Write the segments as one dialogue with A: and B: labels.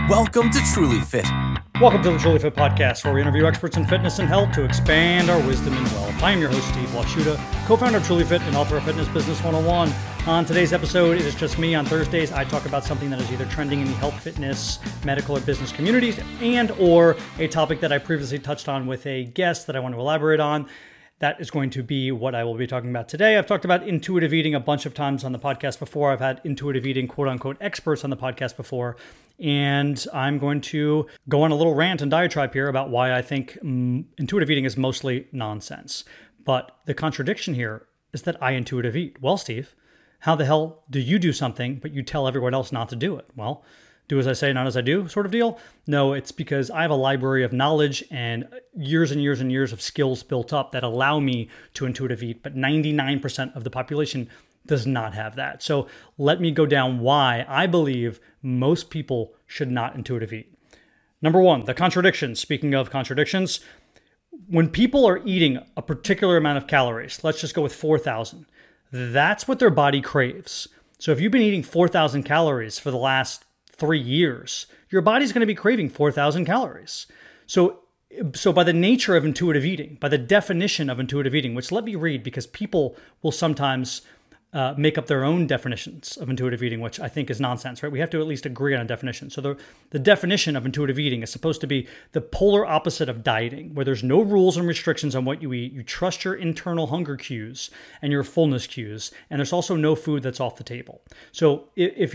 A: Welcome to Truly Fit.
B: Welcome to the Truly Fit Podcast, where we interview experts in fitness and health to expand our wisdom and wealth. I am your host, Steve Washuta, co-founder of Truly Fit and author of Fitness Business 101. On today's episode, it is just me. On Thursdays, I talk about something that is either trending in the health, fitness, medical, or business communities, and or a topic that I previously touched on with a guest that I want to elaborate on. That is going to be what I will be talking about today. I've talked about intuitive eating a bunch of times on the podcast before. I've had intuitive eating, quote unquote, experts on the podcast before. And I'm going to go on a little rant and diatribe here about why I think intuitive eating is mostly nonsense. But the contradiction here is that I intuitive eat. Well, Steve, how the hell do you do something, but you tell everyone else not to do it? Well, do as I say, not as I do sort of deal? No, it's because I have a library of knowledge and years and years and years of skills built up that allow me to intuitive eat, but 99% of the population does not have that. So let me go down why I believe most people should not intuitive eat. Number one, the contradictions. Speaking of contradictions, when people are eating a particular amount of calories, let's just go with 4,000, that's what their body craves. So if you've been eating 4,000 calories for the last 3 years, your body's going to be craving 4,000 calories. So by the nature of intuitive eating, by the definition of intuitive eating, which let me read because people will sometimes make up their own definitions of intuitive eating, which I think is nonsense, right? We have to at least agree on a definition. So the definition of intuitive eating is supposed to be the polar opposite of dieting, where there's no rules and restrictions on what you eat. You trust your internal hunger cues and your fullness cues, and there's also no food that's off the table. So if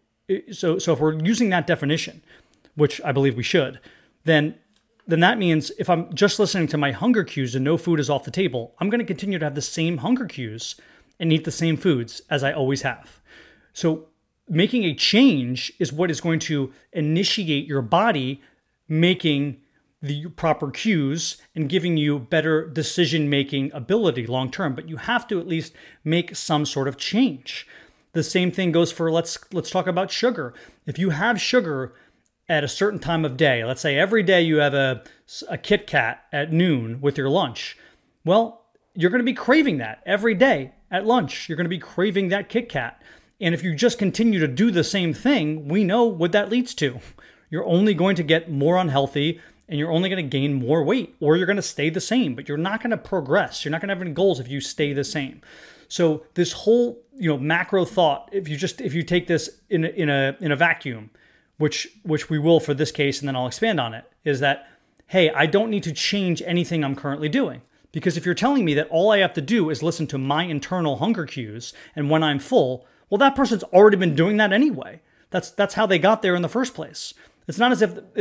B: we're using that definition, which I believe we should, then that means if I'm just listening to my hunger cues and no food is off the table, I'm going to continue to have the same hunger cues and eat the same foods as I always have. So making a change is what is going to initiate your body making the proper cues and giving you better decision-making ability long-term. But you have to at least make some sort of change. The same thing goes for, let's talk about sugar. If you have sugar at a certain time of day, let's say every day you have a Kit Kat at noon with your lunch, well, you're going to be craving that every day at lunch. You're going to be craving that Kit Kat. And if you just continue to do the same thing, we know what that leads to. You're only going to get more unhealthy and you're only going to gain more weight, or you're going to stay the same, but you're not going to progress. You're not going to have any goals if you stay the same. So this whole, macro thought, if you take this in a vacuum, which we will for this case, and then I'll expand on it, is that, hey, I don't need to change anything I'm currently doing. Because if you're telling me that all I have to do is listen to my internal hunger cues, and when I'm full, well, that person's already been doing that anyway. That's how they got there in the first place. It's not as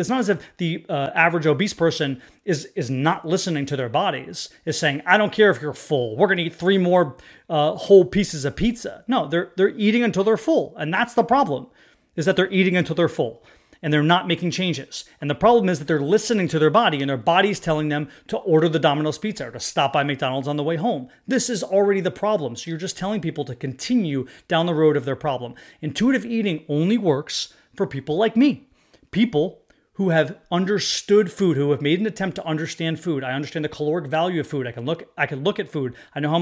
B: if the average obese person is not listening to their bodies, is saying, I don't care if you're full, we're going to eat 3 more whole pieces of pizza. No, they're eating until they're full. And that's the problem, is that they're eating until they're full and they're not making changes. And the problem is that they're listening to their body and their body's telling them to order the Domino's pizza or to stop by McDonald's on the way home. This is already the problem. So you're just telling people to continue down the road of their problem. Intuitive eating only works for people like me. People who have understood food, who have made an attempt to understand food. I understand the caloric value of food. I can look at food. I know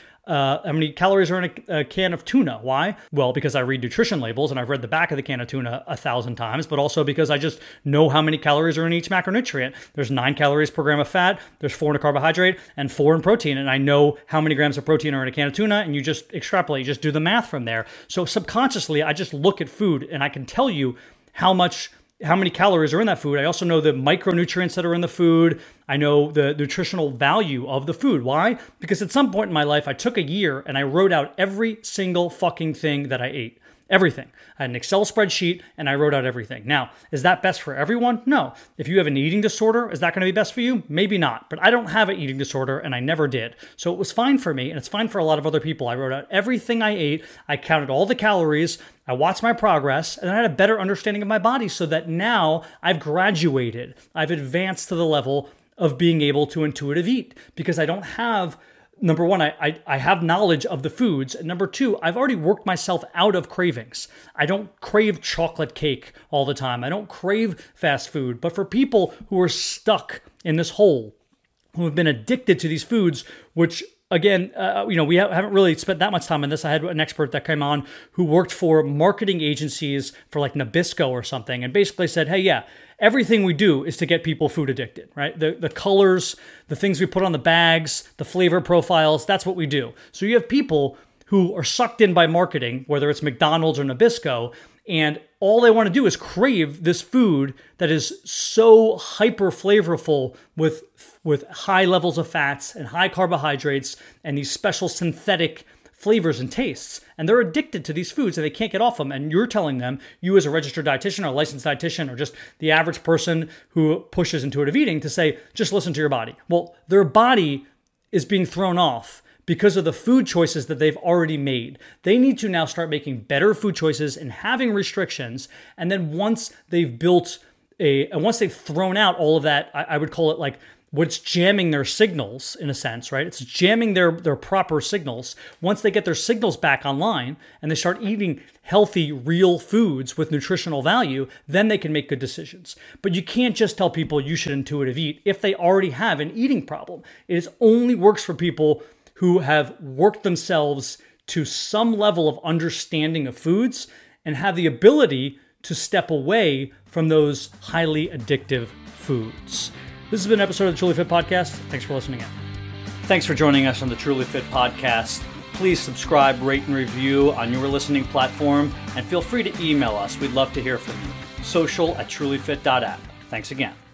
B: how many calories are in a can of tuna. Why? Well, because I read nutrition labels and I've read the back of the can of tuna 1,000 times, but also because I just know how many calories are in each macronutrient. There's 9 calories per gram of fat, there's 4 in a carbohydrate, and 4 in protein. And I know how many grams of protein are in a can of tuna, and you just extrapolate, you just do the math from there. So subconsciously, I just look at food and I can tell you how many calories are in that food. I also know the micronutrients that are in the food. I know the nutritional value of the food. Why? Because at some point in my life, I took a year and I wrote out every single fucking thing that I ate. Everything. I had an Excel spreadsheet and I wrote out everything. Now, is that best for everyone? No. If you have an eating disorder, is that going to be best for you? Maybe not. But I don't have an eating disorder and I never did. So it was fine for me and it's fine for a lot of other people. I wrote out everything I ate. I counted all the calories. I watched my progress and I had a better understanding of my body so that now I've graduated. I've advanced to the level of being able to intuitive eat because I don't have number one, I have knowledge of the foods. And number two, I've already worked myself out of cravings. I don't crave chocolate cake all the time. I don't crave fast food. But for people who are stuck in this hole, who have been addicted to these foods, which again, we haven't really spent that much time on this. I had an expert that came on who worked for marketing agencies for like Nabisco or something, and basically said, hey, yeah, everything we do is to get people food addicted, right? The colors, the things we put on the bags, the flavor profiles, that's what we do. So you have people who are sucked in by marketing, whether it's McDonald's or Nabisco, and all they want to do is crave this food that is so hyper flavorful with high levels of fats and high carbohydrates and these special synthetic flavors and tastes. And they're addicted to these foods and they can't get off them. And you're telling them, you as a registered dietitian or a licensed dietitian or just the average person who pushes intuitive eating, to say, just listen to your body. Well, their body is being thrown off because of the food choices that they've already made. They need to now start making better food choices and having restrictions. And then once they've thrown out all of that, I would call it like what's jamming their signals in a sense, right? It's jamming their proper signals. Once they get their signals back online and they start eating healthy, real foods with nutritional value, then they can make good decisions. But you can't just tell people you should intuitive eat if they already have an eating problem. It only works for people who have worked themselves to some level of understanding of foods and have the ability to step away from those highly addictive foods. This has been an episode of the Truly Fit Podcast. Thanks for listening in. Thanks for joining us on the Truly Fit Podcast. Please subscribe, rate, and review on your listening platform, and feel free to email us. We'd love to hear from you. social@trulyfit.app. Thanks again.